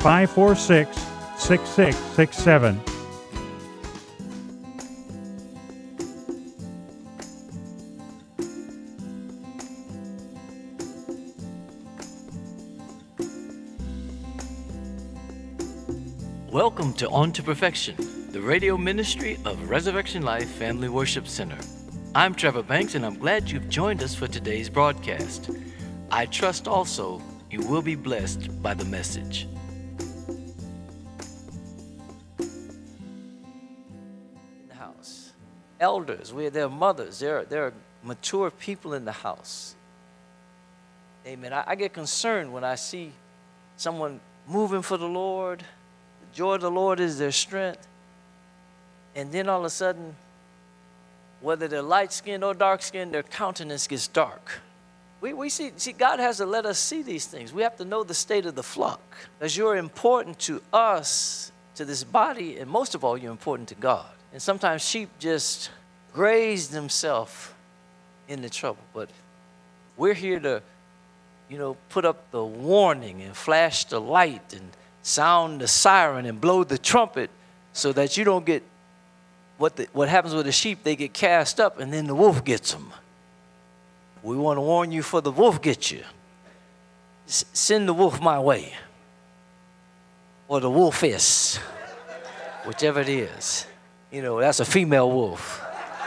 546-6667. Welcome to On to Perfection, the radio ministry of Resurrection Life Family Worship Center. I'm Trevor Banks, and I'm glad you've joined us for today's broadcast. I trust also you will be blessed by the message. In the house, elders, they're mothers, they're mature people in the house. Amen. I get concerned when I see someone moving for the Lord. The joy of the Lord is their strength. And then all of a sudden, whether they're light-skinned or dark-skinned, their countenance gets dark. We see, God has to let us see these things. We have to know the state of the flock. Because you're important to us, to this body, and most of all, you're important to God. And sometimes sheep just graze themselves into trouble. But we're here to, put up the warning and flash the light and sound the siren and blow the trumpet so that you don't get what happens with the sheep. They get cast up and then the wolf gets them. We want to warn you before the wolf gets you. Send the wolf my way. Or the wolfess. Whichever it is. That's a female wolf.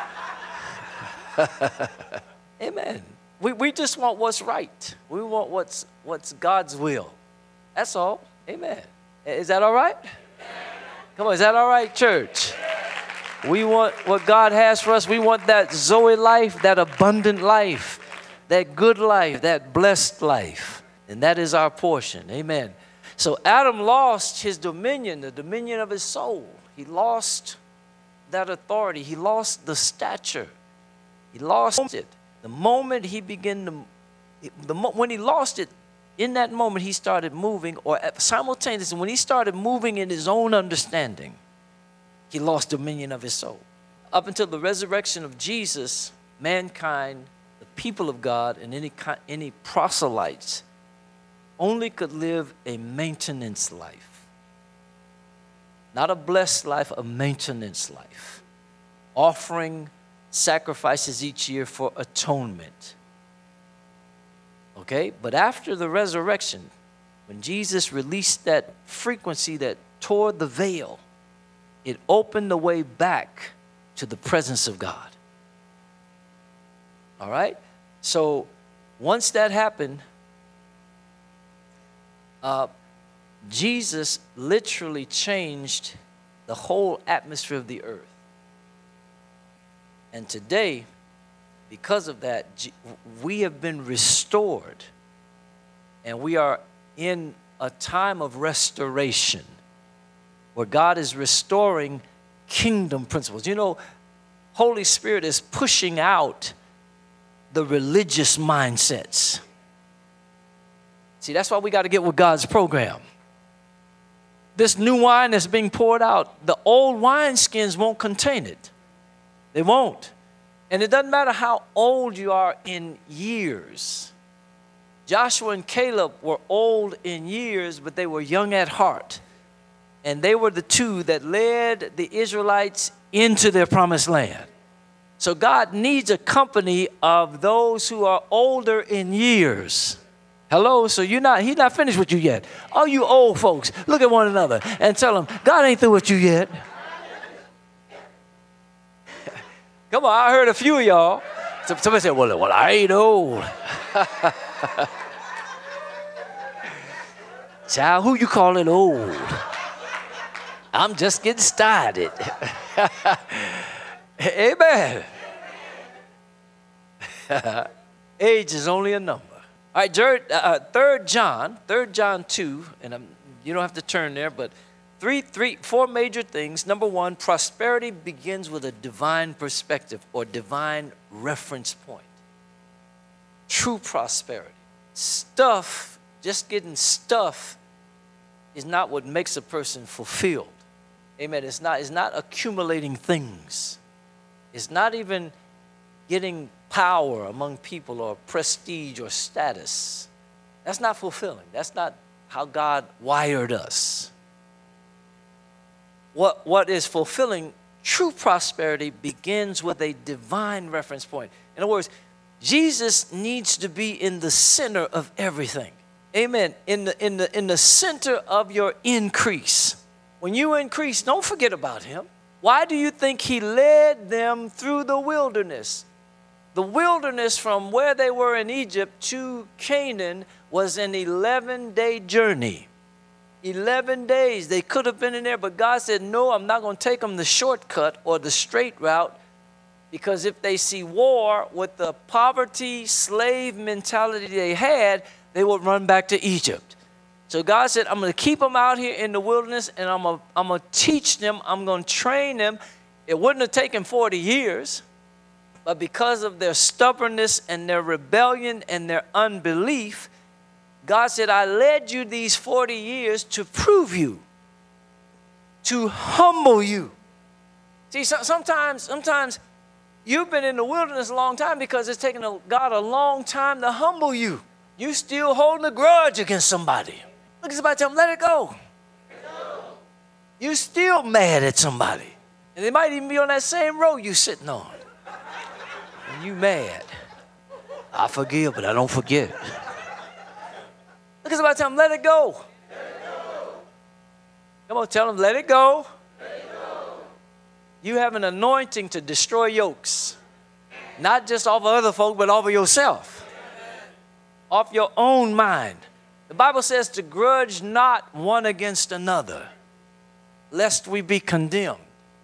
Amen. We just want what's right. We want what's God's will. That's all. Amen. Is that all right? Come on, is that all right, church? We want what God has for us. We want that Zoe life, that abundant life, that good life, that blessed life. And that is our portion. Amen. So Adam lost his dominion, the dominion of his soul. He lost that authority. He lost the stature. He lost it. The moment he began to, when he lost it, in that moment he started moving, or simultaneously when he started moving in his own understanding, he lost dominion of his soul. Up until the resurrection of Jesus, mankind, the people of God, and any proselytes only could live a maintenance life. Not a blessed life, a maintenance life. Offering sacrifices each year for atonement. Okay? But after the resurrection, when Jesus released that frequency that tore the veil, it opened the way back to the presence of God. All right? So once that happened, Jesus literally changed the whole atmosphere of the earth. And today, because of that, we have been restored. And we are in a time of restoration, where God is restoring kingdom principles. Holy Spirit is pushing out the religious mindsets. See, that's why we got to get with God's program. This new wine that's being poured out, the old wineskins won't contain it. They won't. And it doesn't matter how old you are in years. Joshua and Caleb were old in years, but they were young at heart. And they were the two that led the Israelites into their promised land. So God needs a company of those who are older in years. Hello? So He's not finished with you yet. All you old folks, look at one another and tell them, God ain't through with you yet. Come on, I heard a few of y'all. Somebody said, well, I ain't old. Child, who you calling old? I'm just getting started. Amen. Age is only a number. All right, 3 John 2, and you don't have to turn there, but four major things. Number one, prosperity begins with a divine perspective or divine reference point. True prosperity. Just getting stuff is not what makes a person fulfilled. Amen. It's not accumulating things. It's not even getting power among people or prestige or status. That's not fulfilling. That's not how God wired us. What is fulfilling true prosperity begins with a divine reference point. In other words, Jesus needs to be in the center of everything. Amen. In the center of your increase. When you increase, don't forget about him. Why do you think he led them through the wilderness? The wilderness from where they were in Egypt to Canaan was an 11-day journey. 11 days. They could have been in there, but God said, no, I'm not going to take them the shortcut or the straight route, because if they see war with the poverty, slave mentality they had, they would run back to Egypt. So God said, I'm going to keep them out here in the wilderness, and I'm going to teach them. I'm going to train them. It wouldn't have taken 40 years, but because of their stubbornness and their rebellion and their unbelief, God said, I led you these 40 years to prove you, to humble you. See, sometimes you've been in the wilderness a long time because it's taken God a long time to humble you. You still holding a grudge against somebody. Look at somebody, tell them, let it go. You still mad at somebody. And they might even be on that same road you sitting on. And you mad. I forgive, but I don't forget. Look at somebody, tell them, let it go. Let it go. Come on, tell them, let it go. Let it go. You have an anointing to destroy yokes. Not just off of other folk, but off of yourself. Off your own mind. The Bible says to grudge not one against another, lest we be condemned.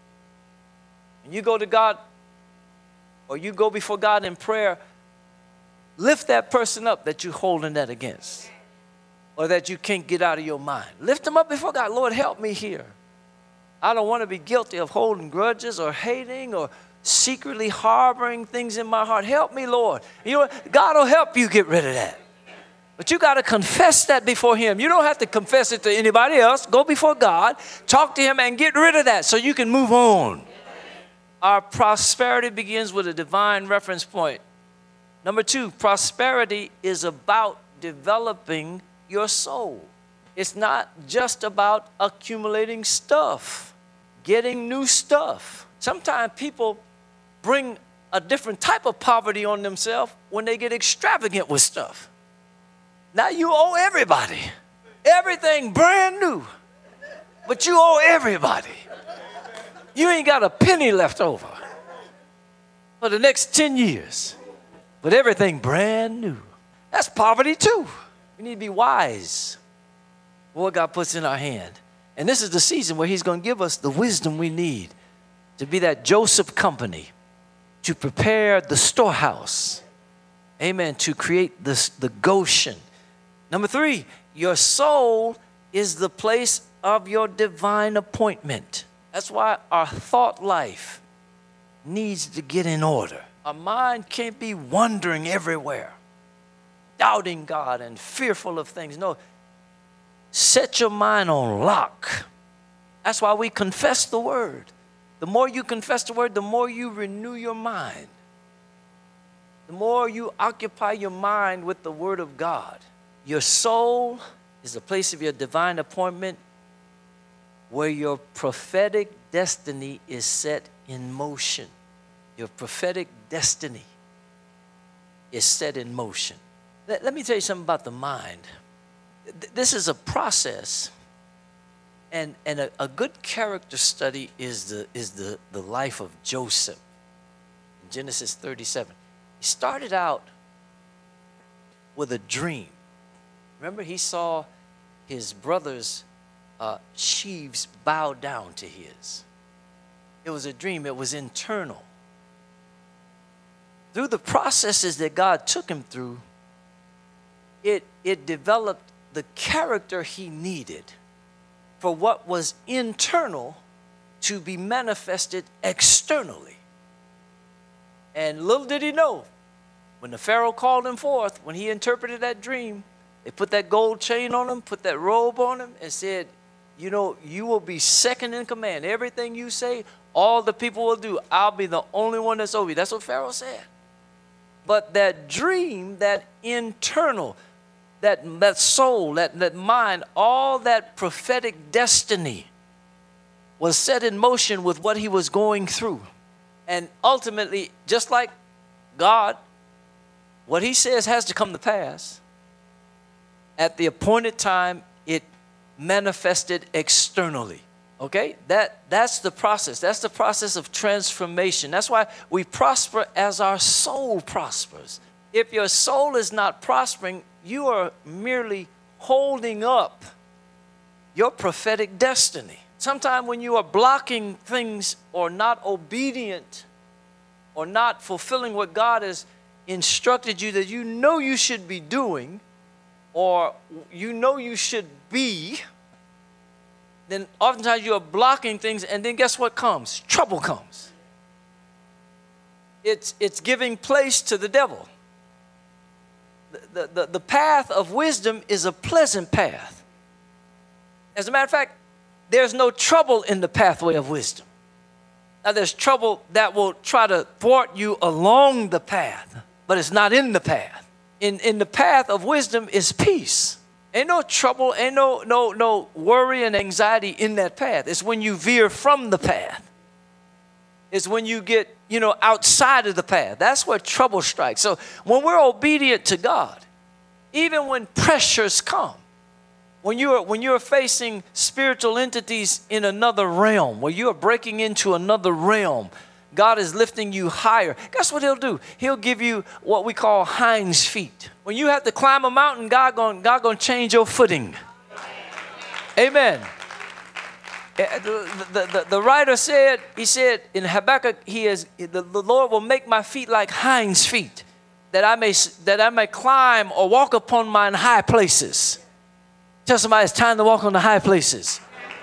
When you go to God, or you go before God in prayer, lift that person up that you're holding that against, or that you can't get out of your mind. Lift them up before God. Lord, help me here. I don't want to be guilty of holding grudges or hating or secretly harboring things in my heart. Help me, Lord. You know what? God will help you get rid of that. But you got to confess that before him. You don't have to confess it to anybody else. Go before God, talk to him, and get rid of that so you can move on. Our prosperity begins with a divine reference point. Number 2, prosperity is about developing your soul. It's not just about accumulating stuff, getting new stuff. Sometimes people bring a different type of poverty on themselves when they get extravagant with stuff. Now you owe everybody. Everything brand new. But you owe everybody. You ain't got a penny left over for the next 10 years. But everything brand new. That's poverty too. We need to be wise for what God puts in our hand. And this is the season where he's going to give us the wisdom we need to be that Joseph company, to prepare the storehouse. Amen. To create the Goshen. Number 3, your soul is the place of your divine appointment. That's why our thought life needs to get in order. Our mind can't be wandering everywhere, doubting God and fearful of things. No, set your mind on lock. That's why we confess the word. The more you confess the word, the more you renew your mind. The more you occupy your mind with the word of God. Your soul is the place of your divine appointment where your prophetic destiny is set in motion. Your prophetic destiny is set in motion. Let me tell you something about the mind. This is a process, and a good character study is the life of Joseph in Genesis 37. He started out with a dream. Remember, he saw his brothers' sheaves bow down to his. It was a dream. It was internal. Through the processes that God took him through, it developed the character he needed for what was internal to be manifested externally. And little did he know, when the Pharaoh called him forth, when he interpreted that dream, they put that gold chain on him, put that robe on him, and said, you know, you will be second in command. Everything you say, all the people will do. I'll be the only one that's over you. That's what Pharaoh said. But that dream, that internal, that soul, that mind, all that prophetic destiny was set in motion with what he was going through. And ultimately, just like God, what he says has to come to pass. At the appointed time, it manifested externally. Okay? That's the process. That's the process of transformation. That's why we prosper as our soul prospers. If your soul is not prospering, you are merely holding up your prophetic destiny. Sometimes when you are blocking things or not obedient or not fulfilling what God has instructed you that you know you should be doing or you know you should be, then oftentimes you are blocking things, and then guess what comes? Trouble comes. It's giving place to the devil. The path of wisdom is a pleasant path. As a matter of fact, there's no trouble in the pathway of wisdom. Now, there's trouble that will try to thwart you along the path, but it's not in the path. In the path of wisdom is peace. Ain't no trouble, ain't no worry and anxiety in that path. It's when you veer from the path. It's when you get, outside of the path. That's where trouble strikes. So when we're obedient to God, even when pressures come, when you're facing spiritual entities in another realm, where you're breaking into another realm, God is lifting you higher. Guess what he'll do? He'll give you what we call hinds feet. When you have to climb a mountain, God gonna change your footing. Amen. The writer said, he said in Habakkuk, the Lord will make my feet like hinds feet, that I may climb or walk upon mine high places. Tell somebody it's time to walk on the high places.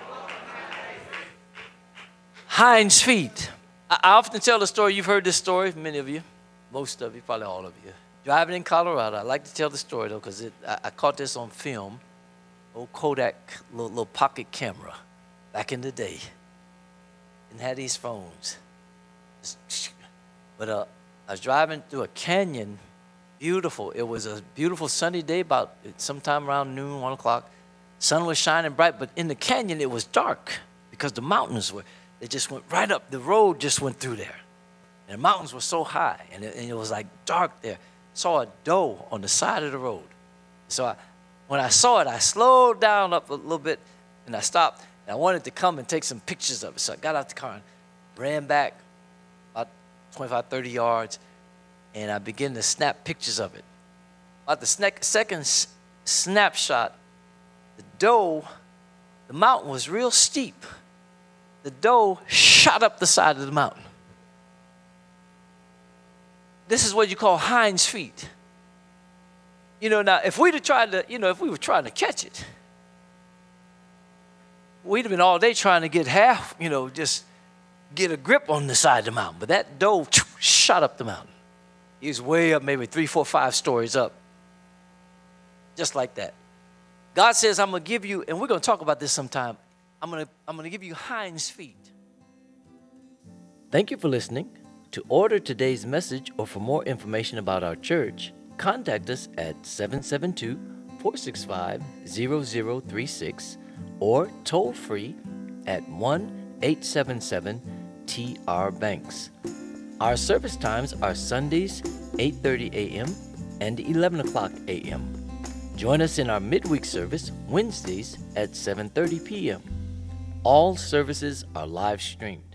Hinds feet. I often tell the story. You've heard this story, many of you, most of you, probably all of you. Driving in Colorado, I like to tell the story though, because I caught this on film, old Kodak little pocket camera, back in the day. Didn't have these phones. But I was driving through a canyon, beautiful. It was a beautiful sunny day, about sometime around noon, 1 o'clock. Sun was shining bright, but in the canyon it was dark because the mountains they just went right up. The road just went through there. And the mountains were so high, and it was like dark there. Saw a doe on the side of the road. So when I saw it, I slowed down up a little bit, and I stopped. And I wanted to come and take some pictures of it. So I got out the car and ran back about 25, 30 yards, and I began to snap pictures of it. About the second snapshot, the mountain was real steep. The doe shot up the side of the mountain. This is what you call hinds feet. Now if we'd have tried to, if we were trying to catch it, we'd have been all day trying to get just get a grip on the side of the mountain. But that doe shot up the mountain. He was way up, maybe 3, 4, 5 stories up. Just like that. God says, I'm going to give you, and we're going to talk about this sometime, I'm going to give you hinds feet. Thank you for listening. To order today's message or for more information about our church, contact us at 772-465-0036 or toll free at 1-877-TR-BANKS. Our service times are Sundays 8:30 a.m. and 11 o'clock a.m. Join us in our midweek service Wednesdays at 7:30 p.m. All services are live streamed.